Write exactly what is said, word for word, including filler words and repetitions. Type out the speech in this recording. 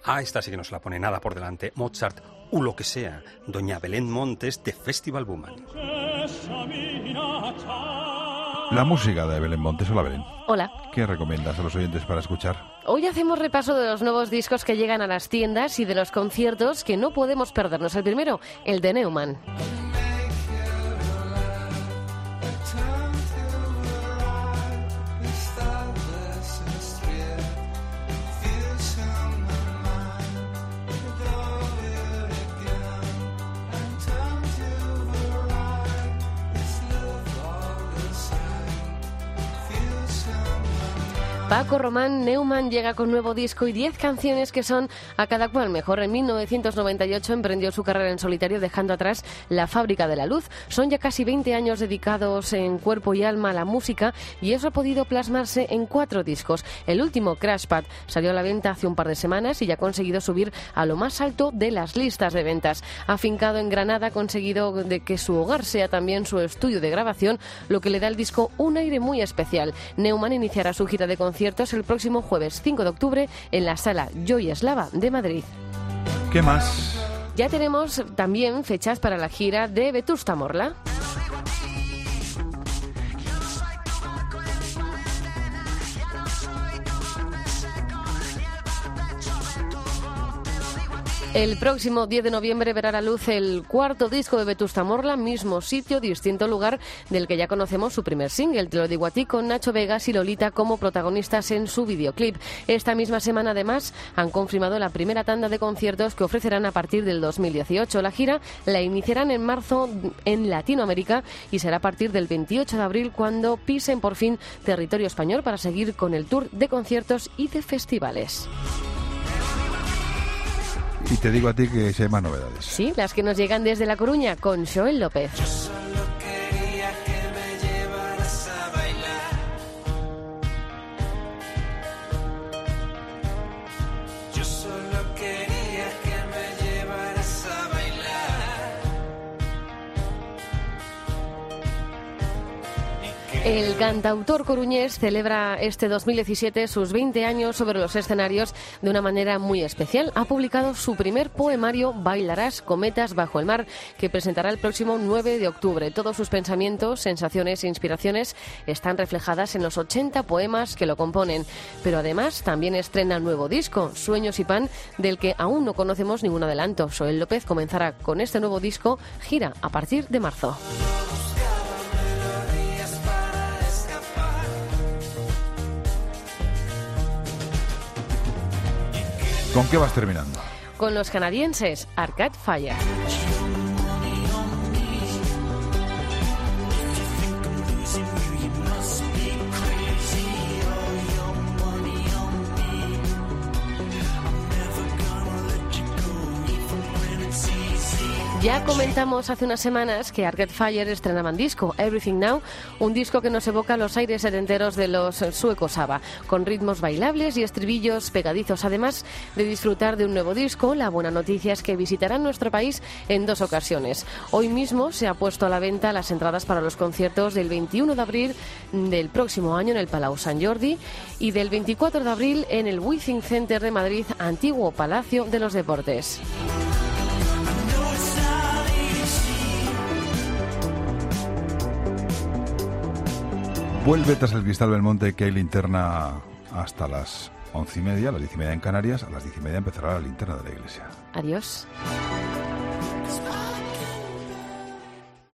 Ah, esta sí que no se la pone nada por delante. Mozart, u lo que sea. Doña Belén Montes de Festival Woman. La música de Belén Montes. Hola, Belén. Hola. ¿Qué recomiendas a los oyentes para escuchar? Hoy hacemos repaso de los nuevos discos que llegan a las tiendas y de los conciertos que no podemos perdernos. El primero, el de Neumann. Paco Román, Neumann llega con nuevo disco y diez canciones que son a cada cual mejor. En mil novecientos noventa y ocho emprendió su carrera en solitario dejando atrás La Fábrica de la Luz. Son ya casi veinte años dedicados en cuerpo y alma a la música y eso ha podido plasmarse en cuatro discos. El último, Crash Pad, salió a la venta hace un par de semanas y ya ha conseguido subir a lo más alto de las listas de ventas. Afincado en Granada, ha conseguido de que su hogar sea también su estudio de grabación, lo que le da al disco un aire muy especial. Neumann iniciará su gira de conciertos el próximo jueves cinco de octubre en la Sala Joy Eslava de Madrid. ¿Qué más? Ya tenemos también fechas para la gira de Vetusta Morla. El próximo diez de noviembre verá a la luz el cuarto disco de Vetusta Morla, mismo sitio, distinto lugar del que ya conocemos su primer single, Te lo digo a ti, con Nacho Vegas y Lolita como protagonistas en su videoclip. Esta misma semana, además, han confirmado la primera tanda de conciertos que ofrecerán a partir del dos mil dieciocho. La gira la iniciarán en marzo en Latinoamérica y será a partir del veintiocho de abril cuando pisen por fin territorio español para seguir con el tour de conciertos y de festivales. Y te digo a ti que si hay más novedades. Sí, las que nos llegan desde La Coruña con Joel López. Yo solo quería que me llevaras a bailar. Yo solo quería que me llevaras a bailar. El cantautor coruñés celebra este dos mil diecisiete sus veinte años sobre los escenarios de una manera muy especial. Ha publicado su primer poemario, Bailarás cometas bajo el mar, que presentará el próximo nueve de octubre. Todos sus pensamientos, sensaciones e inspiraciones están reflejadas en los ochenta poemas que lo componen. Pero además también estrena un nuevo disco, Sueños y Pan, del que aún no conocemos ningún adelanto. Joel López comenzará con este nuevo disco gira a partir de marzo. ¿Con qué vas terminando? Con los canadienses Arcade Fire. Ya comentamos hace unas semanas que Arcade Fire estrenaban disco, Everything Now, un disco que nos evoca los aires setenteros de los suecos ABBA, con ritmos bailables y estribillos pegadizos. Además de disfrutar de un nuevo disco, la buena noticia es que visitarán nuestro país en dos ocasiones. Hoy mismo se ha puesto a la venta las entradas para los conciertos del veintiuno de abril del próximo año en el Palau Sant Jordi y del veinticuatro de abril en el Withing Center de Madrid, antiguo Palacio de los Deportes. Vuelve tras el Cristal Belmonte, que hay linterna hasta las once y media, a las diez y media en Canarias. A las diez y media empezará la linterna de la iglesia. Adiós.